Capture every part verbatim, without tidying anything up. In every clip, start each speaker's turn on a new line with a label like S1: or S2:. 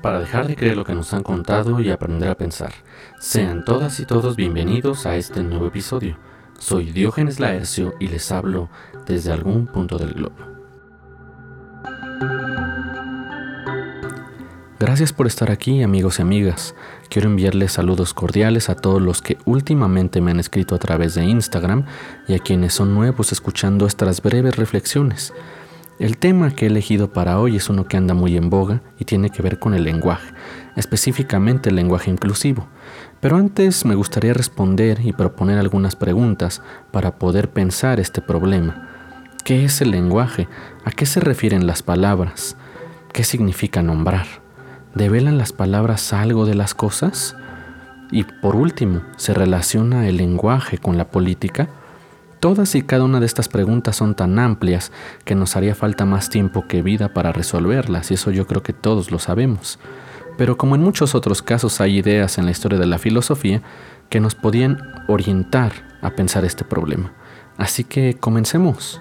S1: para dejar de creer lo que nos han contado y aprender a pensar. Sean todas y todos bienvenidos a este nuevo episodio. Soy Diógenes Laercio y les hablo desde algún punto del globo. Gracias por estar aquí, amigos y amigas. Quiero enviarles saludos cordiales a todos los que últimamente me han escrito a través de Instagram y a quienes son nuevos escuchando estas breves reflexiones. El tema que he elegido para hoy es uno que anda muy en boga y tiene que ver con el lenguaje, específicamente el lenguaje inclusivo. Pero antes me gustaría responder y proponer algunas preguntas para poder pensar este problema. ¿Qué es el lenguaje? ¿A qué se refieren las palabras? ¿Qué significa nombrar? ¿Develan las palabras algo de las cosas? Y por último, ¿se relaciona el lenguaje con la política? Todas y cada una de estas preguntas son tan amplias que nos haría falta más tiempo que vida para resolverlas, y eso yo creo que todos lo sabemos. Pero como en muchos otros casos hay ideas en la historia de la filosofía que nos podían orientar a pensar este problema. Así que comencemos.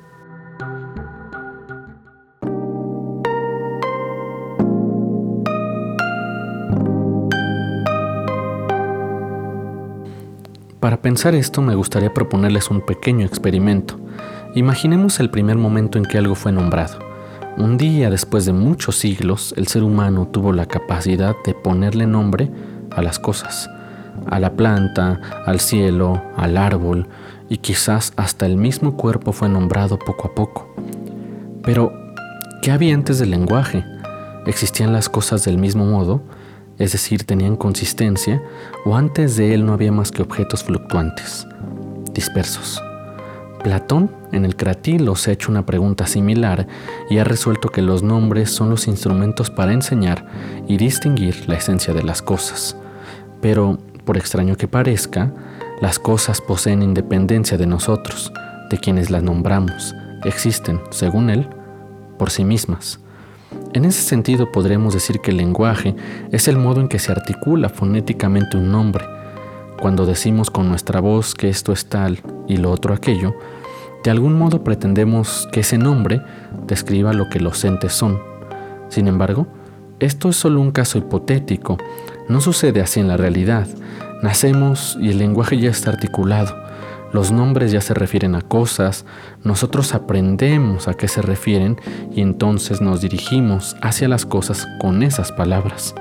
S1: Para pensar esto me gustaría proponerles un pequeño experimento. Imaginemos el primer momento en que algo fue nombrado. Un día, después de muchos siglos, el ser humano tuvo la capacidad de ponerle nombre a las cosas, a la planta, al cielo, al árbol, y quizás hasta el mismo cuerpo fue nombrado poco a poco. Pero, ¿qué había antes del lenguaje? ¿Existían las cosas del mismo modo? Es decir, ¿tenían consistencia? ¿O antes de él no había más que objetos fluctuantes, dispersos? Platón, en el Cratilo, se ha hecho una pregunta similar y ha resuelto que los nombres son los instrumentos para enseñar y distinguir la esencia de las cosas. Pero, por extraño que parezca, las cosas poseen independencia de nosotros, de quienes las nombramos. Existen, según él, por sí mismas. En ese sentido podremos decir que el lenguaje es el modo en que se articula fonéticamente un nombre. Cuando decimos con nuestra voz que esto es tal y lo otro aquello, de algún modo pretendemos que ese nombre describa lo que los entes son. Sin embargo, esto es solo un caso hipotético. No sucede así en la realidad. Nacemos y el lenguaje ya está articulado. Los nombres ya se refieren a cosas, nosotros aprendemos a qué se refieren y entonces nos dirigimos hacia las cosas con esas palabras.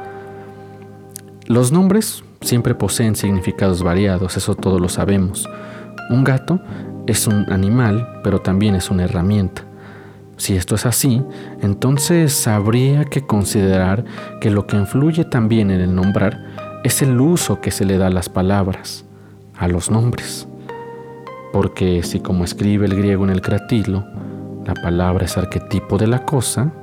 S1: Los nombres siempre poseen significados variados, eso todos lo sabemos. Un gato es un animal, pero también es una herramienta. Si esto es así, entonces habría que considerar que lo que influye también en el nombrar es el uso que se le da a las palabras, a los nombres. Porque si, como escribe el griego en el Cratilo, la palabra es arquetipo de la cosa.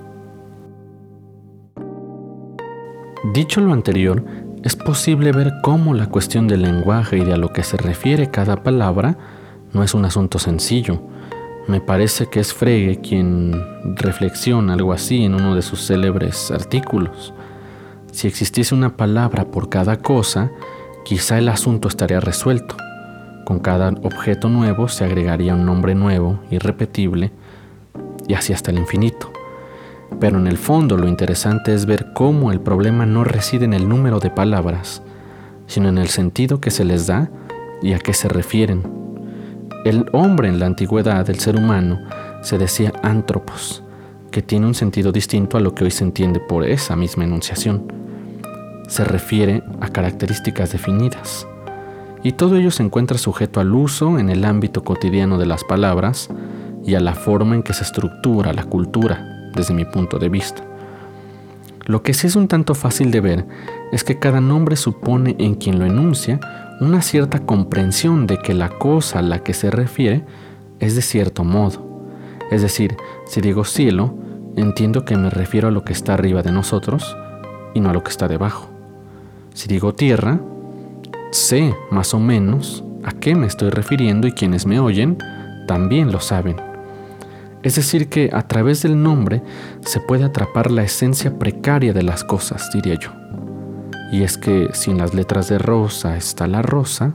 S1: Dicho lo anterior, es posible ver cómo la cuestión del lenguaje y de a lo que se refiere cada palabra no es un asunto sencillo. Me parece que es Frege quien reflexiona algo así en uno de sus célebres artículos. Si existiese una palabra por cada cosa, quizá el asunto estaría resuelto. Con cada objeto nuevo se agregaría un nombre nuevo, irrepetible, y así hasta el infinito. Pero en el fondo lo interesante es ver cómo el problema no reside en el número de palabras, sino en el sentido que se les da y a qué se refieren. El hombre en la antigüedad, el ser humano, se decía antropos, que tiene un sentido distinto a lo que hoy se entiende por esa misma enunciación. Se refiere a características definidas. Y todo ello se encuentra sujeto al uso en el ámbito cotidiano de las palabras y a la forma en que se estructura la cultura, desde mi punto de vista. Lo que sí es un tanto fácil de ver es que cada nombre supone en quien lo enuncia una cierta comprensión de que la cosa a la que se refiere es de cierto modo. Es decir, si digo cielo, entiendo que me refiero a lo que está arriba de nosotros y no a lo que está debajo. Si digo tierra, sé más o menos a qué me estoy refiriendo y quienes me oyen también lo saben. Es decir que a través del nombre se puede atrapar la esencia precaria de las cosas, diría yo. Y es que sin las letras de rosa está la rosa.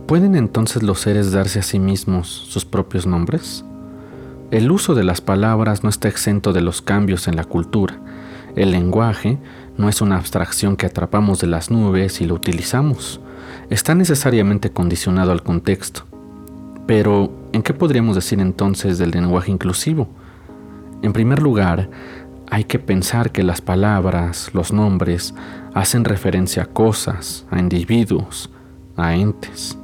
S1: ¿Pueden entonces los seres darse a sí mismos sus propios nombres? El uso de las palabras no está exento de los cambios en la cultura. El lenguaje no es una abstracción que atrapamos de las nubes y lo utilizamos. Está necesariamente condicionado al contexto. Pero, ¿en qué podríamos decir entonces del lenguaje inclusivo? En primer lugar, hay que pensar que las palabras, los nombres, hacen referencia a cosas, a individuos, a entes.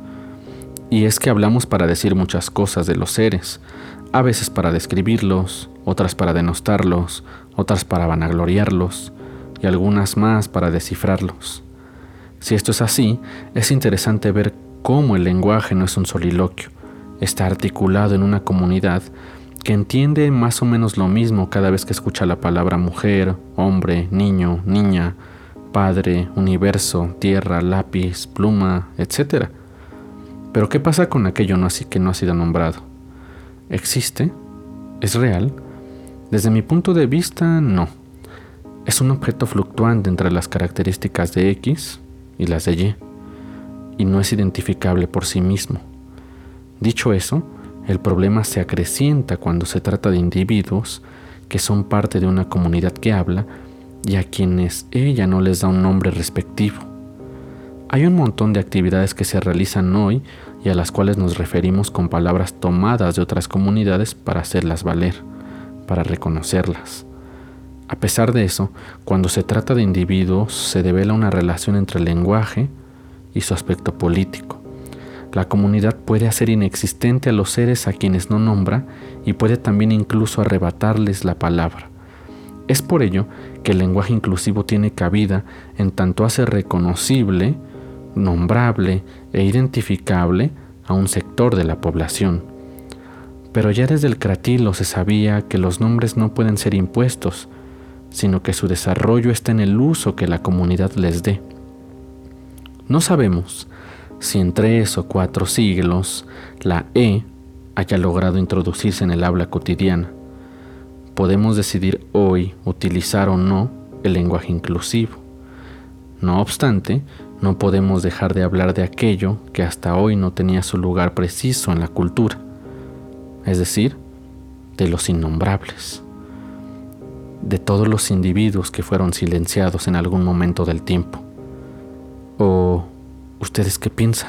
S1: Y es que hablamos para decir muchas cosas de los seres, a veces para describirlos, otras para denostarlos, otras para vanagloriarlos, y algunas más para descifrarlos. Si esto es así, es interesante ver cómo el lenguaje no es un soliloquio, está articulado en una comunidad que entiende más o menos lo mismo cada vez que escucha la palabra mujer, hombre, niño, niña, padre, universo, tierra, lápiz, pluma, etcétera. Pero ¿qué pasa con aquello no así que no ha sido nombrado? ¿Existe? ¿Es real? Desde mi punto de vista, no. Es un objeto fluctuante entre las características de X y las de Y, y no es identificable por sí mismo. Dicho eso, el problema se acrecienta cuando se trata de individuos que son parte de una comunidad que habla y a quienes ella no les da un nombre respectivo. Hay un montón de actividades que se realizan hoy y a las cuales nos referimos con palabras tomadas de otras comunidades para hacerlas valer, para reconocerlas. A pesar de eso, cuando se trata de individuos, se devela una relación entre el lenguaje y su aspecto político. La comunidad puede hacer inexistente a los seres a quienes no nombra y puede también incluso arrebatarles la palabra. Es por ello que el lenguaje inclusivo tiene cabida en tanto hace reconocible, nombrable e identificable a un sector de la población. Pero ya desde el Cratilo se sabía que los nombres no pueden ser impuestos, sino que su desarrollo está en el uso que la comunidad les dé. No sabemos si en tres o cuatro siglos la E haya logrado introducirse en el habla cotidiana. Podemos decidir hoy utilizar o no el lenguaje inclusivo. No obstante, no podemos dejar de hablar de aquello que hasta hoy no tenía su lugar preciso en la cultura, es decir, de los innombrables, de todos los individuos que fueron silenciados en algún momento del tiempo. ¿O ustedes qué piensan?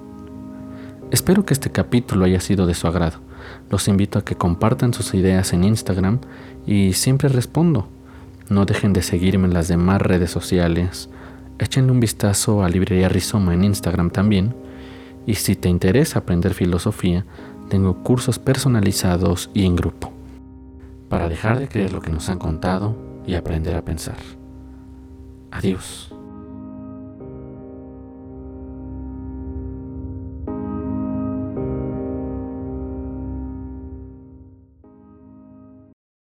S1: Espero que este capítulo haya sido de su agrado. Los invito a que compartan sus ideas en Instagram y siempre respondo. No dejen de seguirme en las demás redes sociales. Échenle un vistazo a Librería Rizoma en Instagram también. Y si te interesa aprender filosofía, tengo cursos personalizados y en grupo, para dejar de creer lo que nos han contado y aprender a pensar. Adiós.